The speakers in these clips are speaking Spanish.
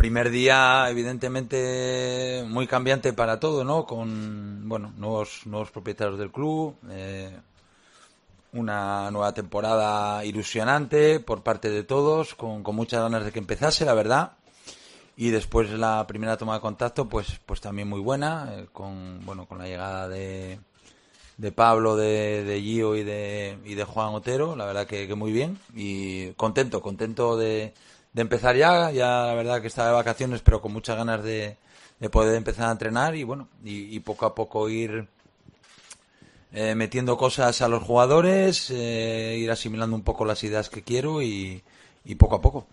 primer día, evidentemente, muy cambiante para todo, ¿no? Con, bueno, nuevos propietarios del club, una nueva temporada ilusionante por parte de todos, con muchas ganas de que empezase, la verdad. Y después la primera toma de contacto, pues también muy buena, con la llegada de Pablo, de Gio y de Juan Otero, la verdad que muy bien. Y contento de empezar ya la verdad que estaba de vacaciones, pero con muchas ganas de poder empezar a entrenar y poco a poco ir metiendo cosas a los jugadores, ir asimilando un poco las ideas que quiero y poco a poco.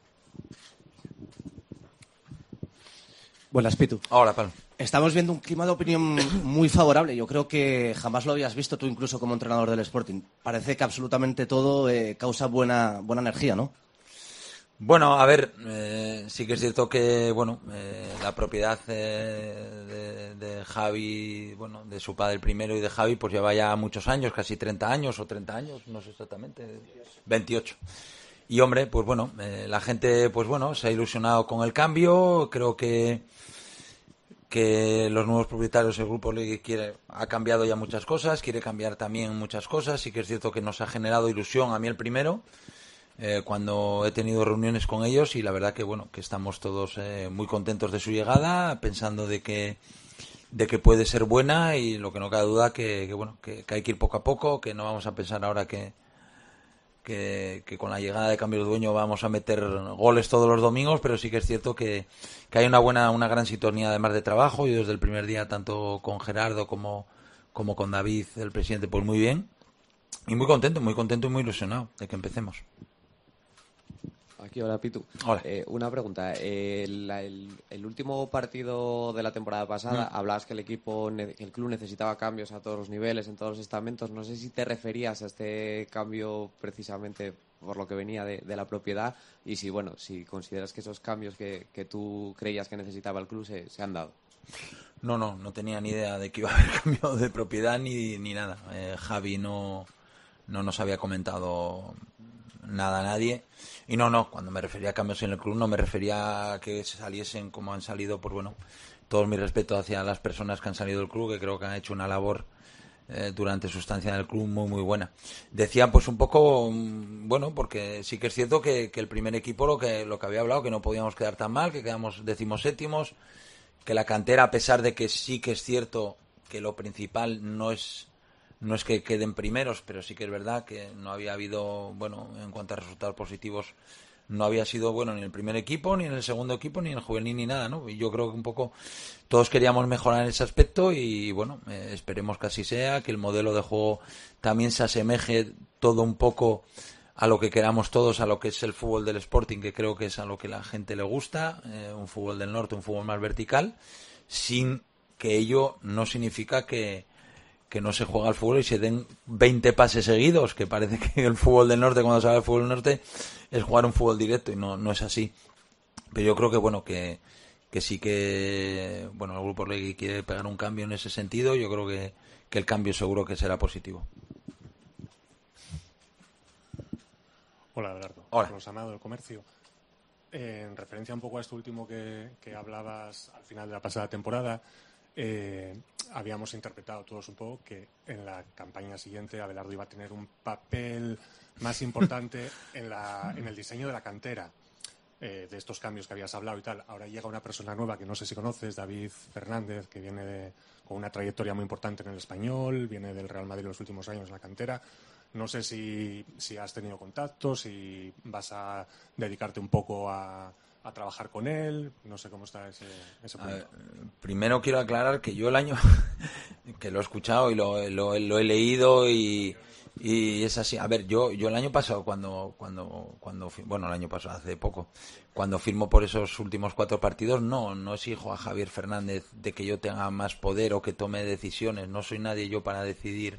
Buenas, Pitu. Hola, Pablo. Estamos viendo un clima de opinión muy favorable. Yo creo que jamás lo habías visto tú incluso como entrenador del Sporting. Parece que absolutamente todo causa buena energía, ¿no? Bueno, a ver, sí que es cierto que, la propiedad de Javi, de su padre el primero y de Javi, pues lleva ya muchos años, casi 30 años o 30 años, no sé exactamente, 28. Y hombre, pues la gente, se ha ilusionado con el cambio. Creo que los nuevos propietarios del grupo ha cambiado ya muchas cosas, quiere cambiar también muchas cosas. Sí que es cierto que nos ha generado ilusión a mí el primero, cuando he tenido reuniones con ellos, y la verdad que estamos todos muy contentos de su llegada, pensando de que puede ser buena, y lo que no cabe duda que hay que ir poco a poco, que no vamos a pensar ahora que con la llegada de cambio de dueño vamos a meter goles todos los domingos, pero sí que es cierto que hay una gran sintonía además de trabajo. Yo desde el primer día, tanto con Gerardo como con David, el presidente, pues muy bien, y muy contento y muy ilusionado de que empecemos. Aquí, hola, Pitu. Hola. Una pregunta. El último partido de la temporada pasada, hablabas que el club necesitaba cambios a todos los niveles, en todos los estamentos. No sé si te referías a este cambio precisamente por lo que venía de la propiedad, y si consideras que esos cambios que tú creías que necesitaba el club se han dado. No tenía ni idea de que iba a haber cambio de propiedad ni nada. Javi no nos había comentado nada a nadie. Y cuando me refería a cambios en el club, no me refería a que se saliesen como han salido. Pues todo mi respeto hacia las personas que han salido del club, que creo que han hecho una labor durante su estancia en el club muy muy buena. Decía pues un poco, porque sí que es cierto que el primer equipo, lo que había hablado, que no podíamos quedar tan mal, que quedamos 17º, que la cantera, a pesar de que sí que es cierto que lo principal no es que queden primeros, pero sí que es verdad que no había habido, en cuanto a resultados positivos, no había sido bueno ni en el primer equipo, ni en el segundo equipo, ni en el juvenil, ni nada, ¿no? Y yo creo que un poco todos queríamos mejorar en ese aspecto, y esperemos que así sea, que el modelo de juego también se asemeje todo un poco a lo que queramos todos, a lo que es el fútbol del Sporting, que creo que es a lo que la gente le gusta, un fútbol del norte, un fútbol más vertical, sin que ello no significa que no se juega al fútbol y se den 20 pases seguidos, que parece que el fútbol del norte, cuando se habla del fútbol del norte, es jugar un fútbol directo, y no es así. Pero yo creo que sí que el Grupo Orlegui quiere pegar un cambio en ese sentido. Yo creo que el cambio seguro que será positivo. Hola, Abelardo. Hola. Carlos Amado, del Comercio. En referencia un poco a esto último que hablabas al final de la pasada temporada, habíamos interpretado todos un poco que en la campaña siguiente Abelardo iba a tener un papel más importante en el diseño de la cantera, de estos cambios que habías hablado y tal. Ahora llega una persona nueva que no sé si conoces, David Fernández, que viene con una trayectoria muy importante en el Español, viene del Real Madrid en los últimos años en la cantera. No sé si has tenido contactos, si vas a dedicarte un poco a trabajar con él. No sé cómo está ese punto. Primero quiero aclarar que yo el año que lo he escuchado y lo he leído, y es así. A ver, yo el año pasado, el año pasado, hace poco, cuando firmo por esos últimos 4 partidos, no exijo a Javier Fernández de que yo tenga más poder o que tome decisiones. No soy nadie yo para decidir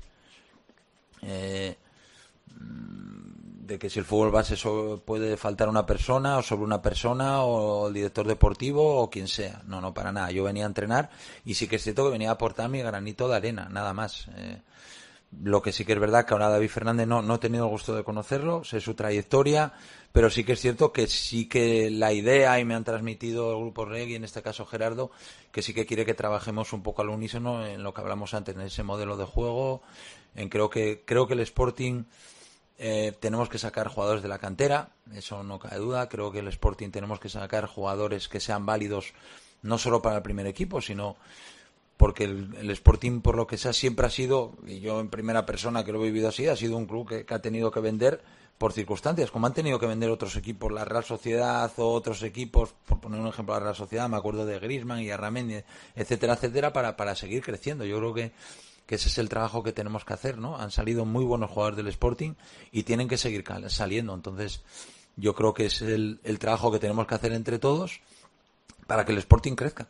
de que si el fútbol base puede faltar una persona, o sobre una persona, o el director deportivo, o quien sea. No, para nada. Yo venía a entrenar, y sí que es cierto que venía a aportar mi granito de arena, nada más. Lo que sí que es verdad que ahora David Fernández no he tenido el gusto de conocerlo, sé su trayectoria, pero sí que es cierto que sí que la idea, y me han transmitido el grupo REG y en este caso Gerardo, que sí que quiere que trabajemos un poco al unísono en lo que hablamos antes, en ese modelo de juego. Creo que el Sporting tenemos que sacar jugadores de la cantera, eso no cabe duda. Creo que el Sporting tenemos que sacar jugadores que sean válidos no solo para el primer equipo, sino porque el Sporting, por lo que sea, siempre ha sido, y yo en primera persona que lo he vivido así, ha sido un club que ha tenido que vender por circunstancias, como han tenido que vender otros equipos, la Real Sociedad o otros equipos, por poner un ejemplo, la Real Sociedad, me acuerdo de Griezmann y Arramendi, etcétera, etcétera, para seguir creciendo. Yo creo que ese es el trabajo que tenemos que hacer, ¿no? Han salido muy buenos jugadores del Sporting y tienen que seguir saliendo. Entonces, yo creo que es el trabajo que tenemos que hacer entre todos para que el Sporting crezca.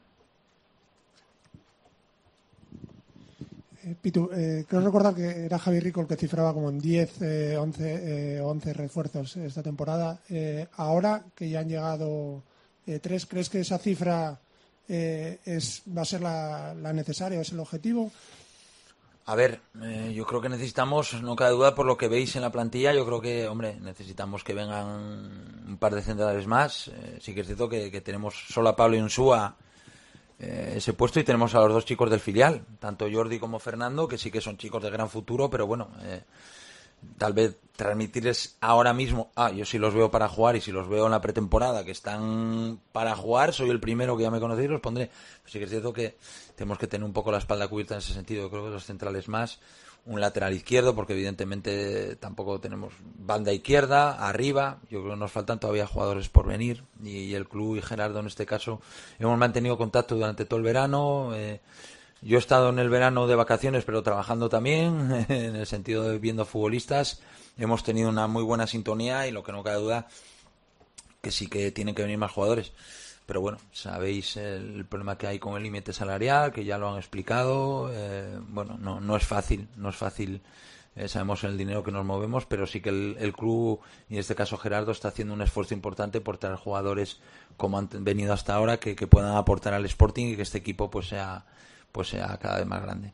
Pitu, creo recordar que era Javi Rico el que cifraba como en 10, 11 refuerzos esta temporada. Ahora que ya han llegado 3, ¿crees que esa cifra va a ser la necesaria, es el objetivo? A ver, yo creo que necesitamos, no cabe duda por lo que veis en la plantilla, yo creo que, hombre, necesitamos que vengan un par de centrales más. Sí que es cierto que tenemos solo a Pablo Insúa ese puesto y tenemos a los dos chicos del filial, tanto Jordi como Fernando, que sí que son chicos de gran futuro, pero bueno, tal vez transmitirles ahora mismo, yo sí los veo para jugar y si los veo en la pretemporada que están para jugar, soy el primero que ya me conocéis, los pondré. Pues sí que es cierto que tenemos que tener un poco la espalda cubierta en ese sentido. Yo creo que los centrales más, un lateral izquierdo, porque evidentemente tampoco tenemos banda izquierda, arriba, yo creo que nos faltan todavía jugadores por venir y el club y Gerardo en este caso hemos mantenido contacto durante todo el verano. Yo he estado en el verano de vacaciones, pero trabajando también, en el sentido de viendo futbolistas. Hemos tenido una muy buena sintonía y lo que no cabe duda que sí que tienen que venir más jugadores. Pero bueno, sabéis el problema que hay con el límite salarial, que ya lo han explicado. Bueno, no es fácil, sabemos el dinero que nos movemos, pero sí que el club, y en este caso Gerardo, está haciendo un esfuerzo importante por traer jugadores como han venido hasta ahora, que puedan aportar al Sporting y que este equipo pues sea cada vez más grande.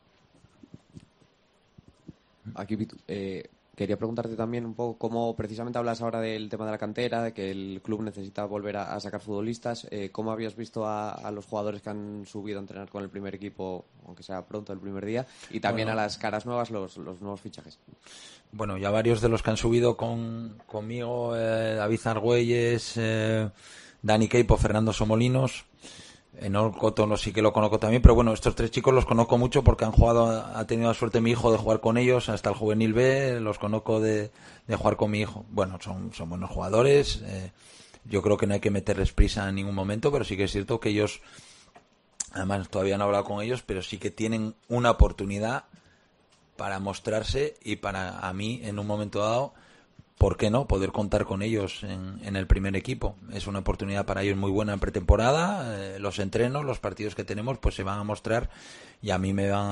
Aquí, quería preguntarte también un poco cómo precisamente hablas ahora del tema de la cantera, de que el club necesita volver a sacar futbolistas. ¿Cómo habías visto a los jugadores que han subido a entrenar con el primer equipo, aunque sea pronto el primer día, y también a las caras nuevas, los nuevos fichajes? Bueno, ya varios de los que han subido conmigo, David Argüelles, Dani Queipo, Fernando Somolinos. Coto sí que lo conozco también, pero bueno, estos tres chicos los conozco mucho porque ha tenido la suerte mi hijo de jugar con ellos hasta el juvenil B, los conozco de jugar con mi hijo. Bueno, son buenos jugadores, yo creo que no hay que meterles prisa en ningún momento, pero sí que es cierto que ellos, además todavía no he hablado con ellos, pero sí que tienen una oportunidad para mostrarse y para a mí en un momento dado, ¿por qué no? Poder contar con ellos en el primer equipo. Es una oportunidad para ellos muy buena en pretemporada. Los entrenos, los partidos que tenemos, pues se van a mostrar y a mí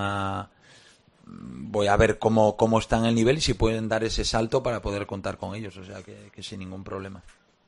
voy a ver cómo están el nivel y si pueden dar ese salto para poder contar con ellos. O sea que sin ningún problema.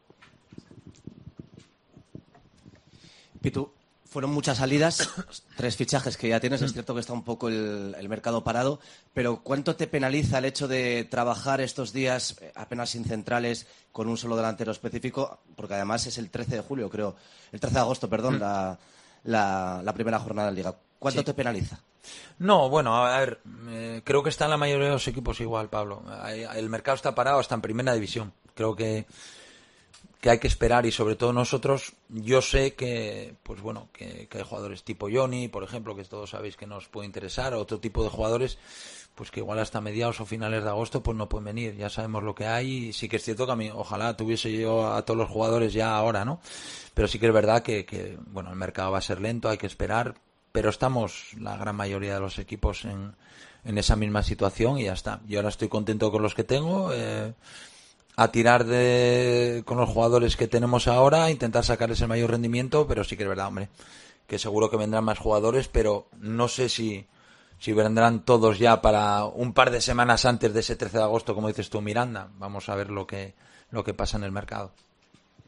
Pitu, fueron muchas salidas, 3 fichajes que ya tienes. Es cierto que está un poco el mercado parado, pero ¿cuánto te penaliza el hecho de trabajar estos días apenas sin centrales con un solo delantero específico? Porque además es el 13 de julio, creo, el 13 de agosto, perdón, la primera jornada de Liga. ¿Cuánto te penaliza? No, bueno, a ver, creo que está en la mayoría de los equipos igual, Pablo. El mercado está parado hasta en primera división. Creo que hay que esperar y sobre todo nosotros, yo sé que pues bueno, que hay jugadores tipo Johnny, por ejemplo, que todos sabéis que nos puede interesar, otro tipo de jugadores pues que igual hasta mediados o finales de agosto pues no pueden venir, ya sabemos lo que hay y sí que es cierto que a mí ojalá tuviese yo a todos los jugadores ya ahora, ¿no? Pero sí que es verdad que bueno, el mercado va a ser lento, hay que esperar, pero estamos la gran mayoría de los equipos en esa misma situación y ya está. Yo ahora estoy contento con los que tengo, a tirar con los jugadores que tenemos ahora, intentar sacarles el mayor rendimiento, pero sí que es verdad, hombre, que seguro que vendrán más jugadores, pero no sé si vendrán todos ya para un par de semanas antes de ese 13 de agosto, como dices tú, Miranda. Vamos a ver lo que pasa en el mercado.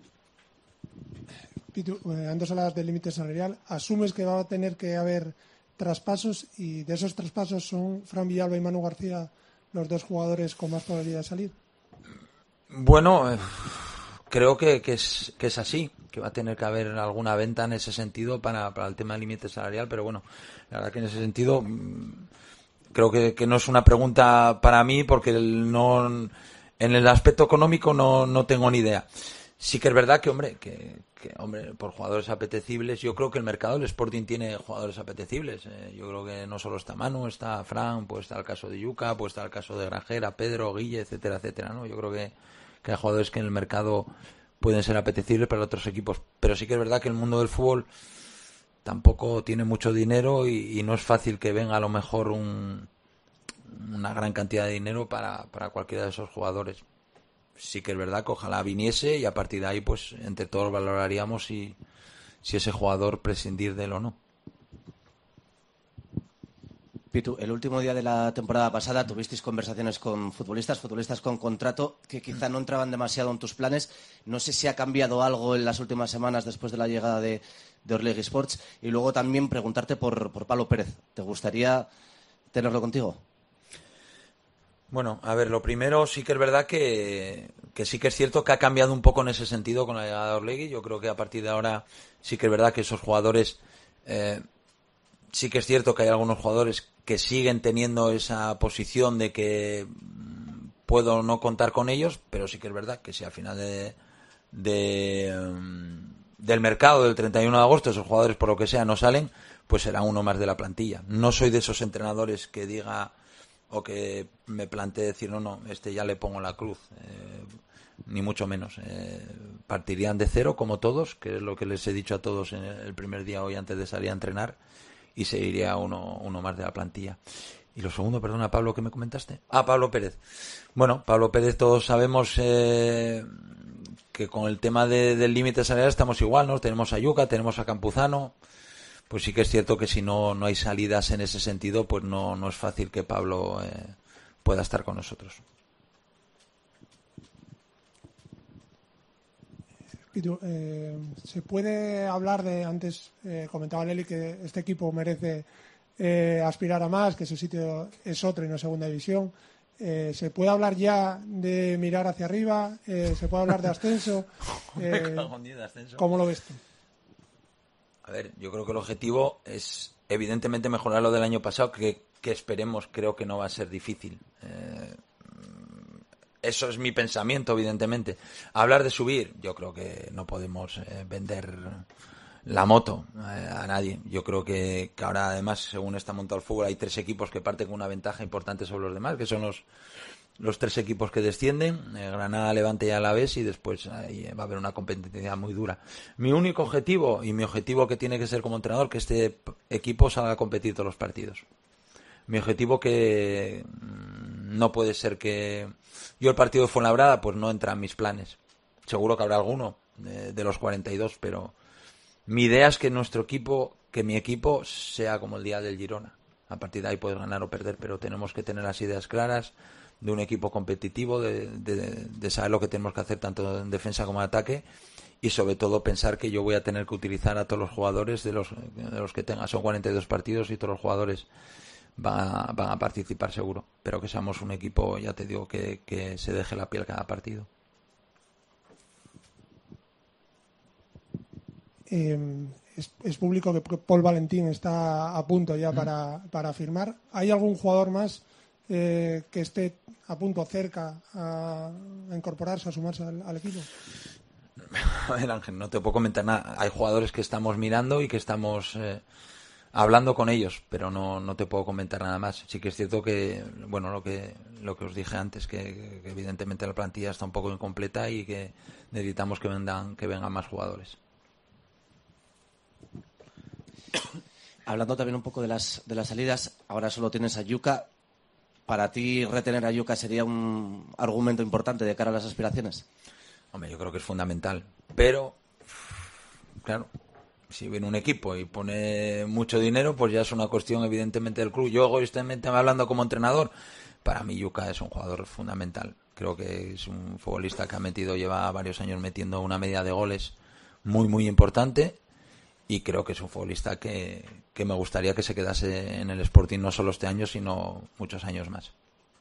Pitu, antes hablabas del límite salarial. ¿Asumes que va a tener que haber traspasos, y de esos traspasos son Fran Villalba y Manu García los dos jugadores con más probabilidad de salir. Bueno, creo que es así, que va a tener que haber alguna venta en ese sentido para el tema del límite salarial, pero bueno, la verdad que en ese sentido creo que no es una pregunta para mí, porque no, en el aspecto económico no tengo ni idea. Sí que es verdad que, hombre, por jugadores apetecibles, yo creo que el mercado del Sporting tiene jugadores apetecibles. Yo creo que no solo está Manu, está Fran, puede estar el caso de Yuka, puede estar el caso de Grajera, Pedro, Guille, etcétera, etcétera, ¿no? Yo creo que hay jugadores que en el mercado pueden ser apetecibles para otros equipos. Pero sí que es verdad que el mundo del fútbol tampoco tiene mucho dinero y no es fácil que venga a lo mejor una gran cantidad de dinero para cualquiera de esos jugadores. Sí que es verdad que ojalá viniese, y a partir de ahí pues entre todos valoraríamos si ese jugador prescindir de él o no. Pitu, el último día de la temporada pasada tuvisteis conversaciones con futbolistas con contrato que quizá no entraban demasiado en tus planes. No sé si ha cambiado algo en las últimas semanas después de la llegada de Orlegui Sports. Y luego también preguntarte por Pablo Pérez. ¿Te gustaría tenerlo contigo? Bueno, a ver, lo primero sí que es verdad que sí que es cierto que ha cambiado un poco en ese sentido con la llegada de Orlegui. Yo creo que a partir de ahora sí que es verdad que esos jugadores, sí que es cierto que hay algunos jugadores que siguen teniendo esa posición de que puedo no contar con ellos, pero sí que es verdad que si al final del mercado del 31 de agosto esos jugadores por lo que sea no salen, pues será uno más de la plantilla. No soy de esos entrenadores que diga o que me plantee decir no, ya le pongo la cruz, ni mucho menos. Partirían de cero como todos, que es lo que les he dicho a todos en el primer día hoy antes de salir a entrenar, y se iría uno más de la plantilla. Y lo segundo, perdona, Pablo, ¿qué me comentaste? Pablo Pérez. Bueno, Pablo Pérez, todos sabemos que con el tema del límite salarial estamos igual, ¿no? Tenemos a Yuka, tenemos a Campuzano. Pues sí que es cierto que si no hay salidas en ese sentido, pues no es fácil que Pablo pueda estar con nosotros. Pitu, ¿se puede hablar de, antes comentaba Leli que este equipo merece aspirar a más, que su sitio es otro y no segunda división? ¿Se puede hablar ya de mirar hacia arriba? ¿Se puede hablar de ascenso? ¿Cómo lo ves tú? A ver, yo creo que el objetivo es evidentemente mejorar lo del año pasado, que esperemos, creo que no va a ser difícil. Eso es mi pensamiento, evidentemente. Hablar de subir, yo creo que no podemos vender la moto a nadie. Yo creo que ahora, además, según está montado el fútbol, hay 3 equipos que parten con una ventaja importante sobre los demás, que son los 3 equipos que descienden, Granada, Levante y Alavés, y después ahí va a haber una competencia muy dura. Mi único objetivo, y mi objetivo que tiene que ser como entrenador, que este equipo salga a competir todos los partidos. Mi objetivo que no puede ser que... Yo el partido de Fuenlabrada pues no entra en mis planes. Seguro que habrá alguno de los 42, pero mi idea es que mi equipo sea como el día del Girona. A partir de ahí puedes ganar o perder, pero tenemos que tener las ideas claras de un equipo competitivo, de saber lo que tenemos que hacer tanto en defensa como en ataque, y sobre todo pensar que yo voy a tener que utilizar a todos los jugadores de los que tenga. Son 42 partidos y todos los jugadores van a participar seguro, pero que seamos un equipo, ya te digo, que se deje la piel cada partido. Es público que Paul Valentín está a punto ya para firmar. ¿Hay algún jugador más que esté a punto, cerca a incorporarse, a sumarse al equipo? A ver, Ángel, no te puedo comentar nada. Hay jugadores que estamos mirando y que estamos hablando con ellos, pero no te puedo comentar nada más. Sí que es cierto que, bueno, lo que os dije antes, que evidentemente la plantilla está un poco incompleta y que necesitamos que vengan más jugadores. Hablando también un poco de las salidas, ahora solo tienes a Yuka. ¿Para ti retener a Yuka sería un argumento importante de cara a las aspiraciones? Hombre, yo creo que es fundamental. Pero, claro, si viene un equipo y pone mucho dinero, pues ya es una cuestión evidentemente del club. Yo egoístamente hablando como entrenador, para mí Yuka es un jugador fundamental. Creo que es un futbolista que lleva varios años metiendo una media de goles muy, muy importante. y creo que es un futbolista que me gustaría que se quedase en el Sporting no solo este año, sino muchos años más.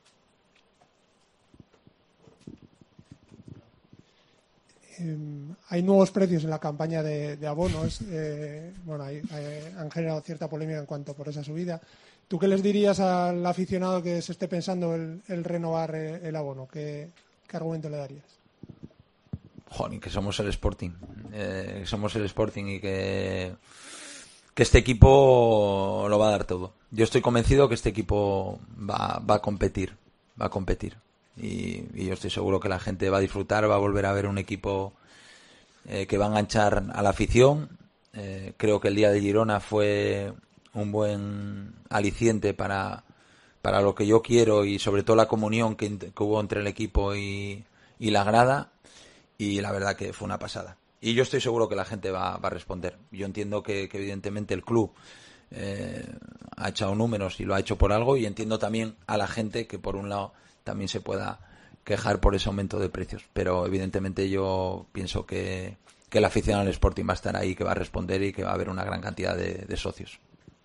Hay nuevos precios en la campaña de abonos. Han generado cierta polémica en cuanto por esa subida. ¿Tú qué les dirías al aficionado que se esté pensando el renovar el abono? ¿Qué argumento le darías? Joder, que somos el Sporting. Somos el Sporting y que este equipo lo va a dar todo. Yo estoy convencido que este equipo va a competir. Va a competir. Y yo estoy seguro que la gente va a disfrutar, va a volver a ver un equipo que va a enganchar a la afición. Creo que el día de Girona fue un buen aliciente para lo que yo quiero y sobre todo la comunión que hubo entre el equipo y la grada, y la verdad que fue una pasada. Y yo estoy seguro que la gente va a responder. Yo entiendo que evidentemente el club ha echado números y lo ha hecho por algo, y entiendo también a la gente que por un lado también se pueda quejar por ese aumento de precios, pero evidentemente yo pienso que la afición al Sporting va a estar ahí, que va a responder y que va a haber una gran cantidad de socios.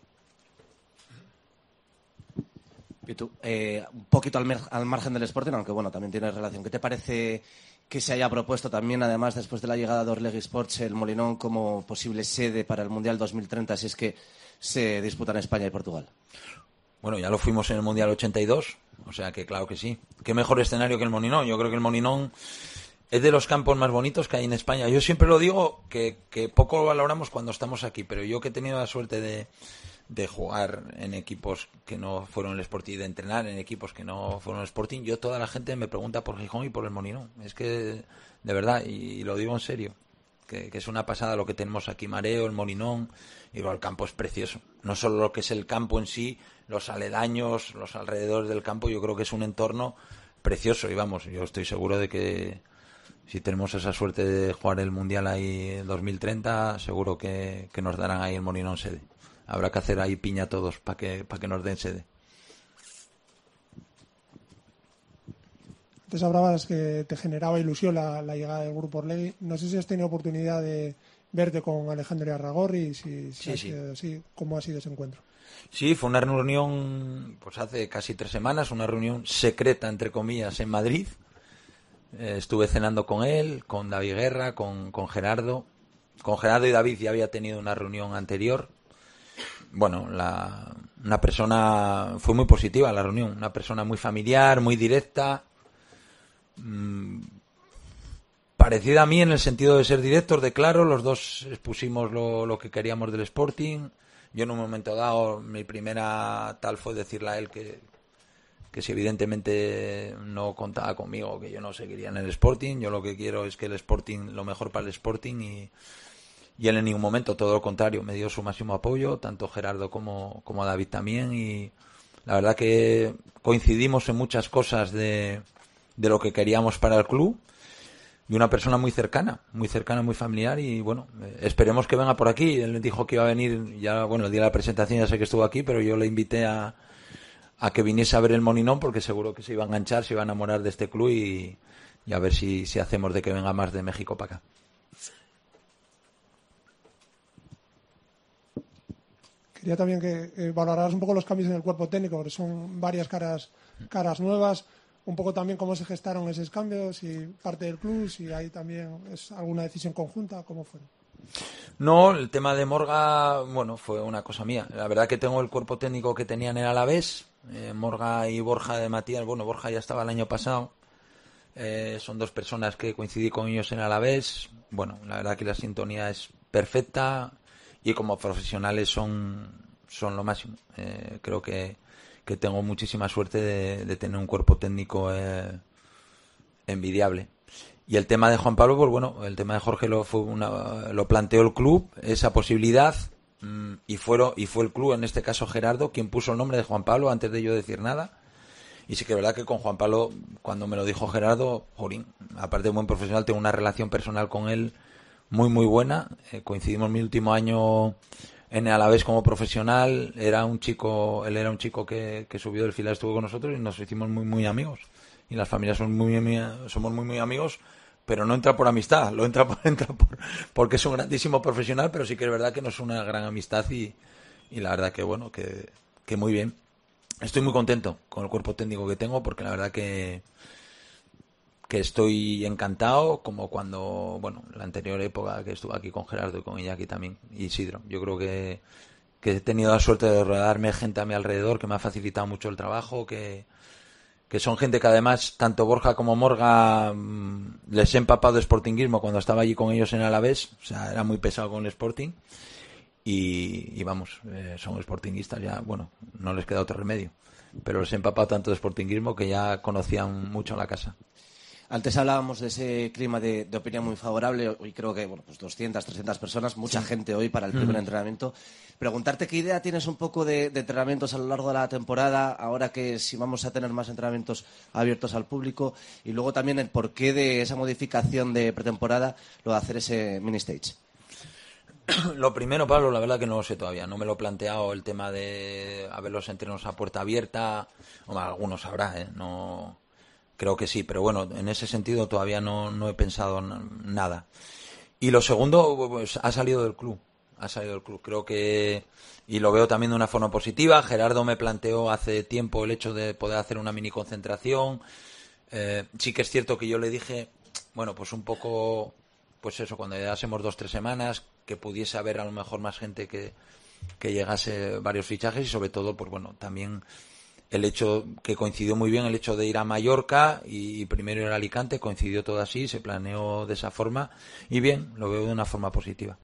Y tú, un poquito al margen del Sporting, aunque bueno, también tiene relación. ¿Qué te parece que se haya propuesto también, además, después de la llegada de Orlegui Sports, el Molinón como posible sede para el Mundial 2030, si es que se disputan España y Portugal? Bueno, ya lo fuimos en el Mundial 82, o sea que claro que sí. ¿Qué mejor escenario que el Molinón? Yo creo que el Molinón es de los campos más bonitos que hay en España. Yo siempre lo digo, que poco lo valoramos cuando estamos aquí, pero yo que he tenido la suerte de jugar en equipos que no fueron el Sporting, de entrenar en equipos que no fueron el Sporting, yo toda la gente me pregunta por Gijón y por el Molinón. Es que, de verdad, y lo digo en serio, que es una pasada lo que tenemos aquí, Mareo, el Molinón, y el campo es precioso. No solo lo que es el campo en sí, los aledaños, los alrededores del campo, yo creo que es un entorno precioso, y vamos, yo estoy seguro de que si tenemos esa suerte de jugar el Mundial ahí en 2030, seguro que nos darán ahí el Molinón sede. Habrá que hacer ahí piña todos para que nos den sede. Antes hablabas que te generaba ilusión la llegada del grupo Orlegui. No sé si has tenido oportunidad de verte con Alejandro Arragorri, si Sí, sí. ¿Cómo ha sido ese encuentro? Sí, fue una reunión pues hace casi 3 semanas, una reunión secreta, entre comillas, en Madrid. Estuve cenando con él, con David Guerra, con Gerardo. Con Gerardo y David ya había tenido una reunión anterior. Bueno, una persona, fue muy positiva la reunión, una persona muy familiar, muy directa, parecida a mí en el sentido de ser directos, de claro. Los dos expusimos lo que queríamos del Sporting. Yo en un momento dado, mi primera tal fue decirle a él que si evidentemente no contaba conmigo, que yo no seguiría en el Sporting. Yo lo que quiero es que el Sporting, lo mejor para el Sporting, y él en ningún momento, todo lo contrario, me dio su máximo apoyo, tanto Gerardo como David también, y la verdad que coincidimos en muchas cosas de lo que queríamos para el club, y una persona muy cercana, muy familiar, y bueno, esperemos que venga por aquí. Él dijo que iba a venir, ya bueno, el día de la presentación ya sé que estuvo aquí, pero yo le invité a que viniese a ver el Molinón, porque seguro que se iba a enganchar, se iba a enamorar de este club, y a ver si hacemos de que venga más de México para acá. Quería también que valoraras un poco los cambios en el cuerpo técnico, porque son varias caras nuevas. Un poco también cómo se gestaron esos cambios, si parte del club, si hay también alguna decisión conjunta, ¿cómo fue? No, el tema de Morga, bueno, fue una cosa mía. La verdad que tengo el cuerpo técnico que tenían en Alavés, Morga y Borja de Matías. Bueno, Borja ya estaba el año pasado. Son dos personas que coincidí con ellos en Alavés. Bueno, la verdad que la sintonía es perfecta y como profesionales son lo máximo. Creo que tengo muchísima suerte de tener un cuerpo técnico envidiable. Y el tema de Juan Pablo, pues bueno, el tema de Jorge lo planteó el club, esa posibilidad, y fue el club, en este caso Gerardo, quien puso el nombre de Juan Pablo antes de yo decir nada. Y sí que es verdad que con Juan Pablo, cuando me lo dijo Gerardo, jorín, aparte de buen profesional, tengo una relación personal con él muy muy buena. Coincidimos mi último año en Alavés como profesional. Él era un chico que subió del filial, estuvo con nosotros y nos hicimos muy muy amigos. Y las familias somos muy muy amigos, pero no entra por amistad, porque es un grandísimo profesional, pero sí que es verdad que no es una gran amistad y la verdad que bueno, que muy bien. Estoy muy contento con el cuerpo técnico que tengo porque la verdad que estoy encantado, como cuando, bueno, la anterior época que estuve aquí con Gerardo y con Iñaki también, y Isidro. Yo creo que he tenido la suerte de rodearme gente a mi alrededor que me ha facilitado mucho el trabajo, que son gente que además, tanto Borja como Morga, les he empapado de sportinguismo cuando estaba allí con ellos en Alavés, o sea, era muy pesado con el Sporting, y vamos, son sportinguistas ya, bueno, no les queda otro remedio, pero les he empapado tanto de sportinguismo que ya conocían mucho la casa. Antes hablábamos de ese clima de opinión muy favorable. Hoy creo que, bueno, pues 200, 300 personas, mucha gente hoy para el primer entrenamiento. Preguntarte qué idea tienes un poco de entrenamientos a lo largo de la temporada, ahora que si vamos a tener más entrenamientos abiertos al público, y luego también el porqué de esa modificación de pretemporada, lo de hacer ese mini stage. Lo primero, Pablo, la verdad que no lo sé todavía. No me lo he planteado el tema de ver los entrenos a puerta abierta. Bueno, algunos habrá, no... Creo que sí, pero bueno, en ese sentido todavía no he pensado nada. Y lo segundo, pues ha salido del club. Creo que, y lo veo también de una forma positiva. Gerardo me planteó hace tiempo el hecho de poder hacer una mini concentración. Sí que es cierto que yo le dije, bueno, pues un poco, pues eso, cuando llegásemos 2-3 semanas, que pudiese haber a lo mejor más gente que llegase varios fichajes y sobre todo, pues bueno, también el hecho que coincidió muy bien el hecho de ir a Mallorca y primero ir a Alicante, coincidió todo así, se planeó de esa forma y bien, lo veo de una forma positiva.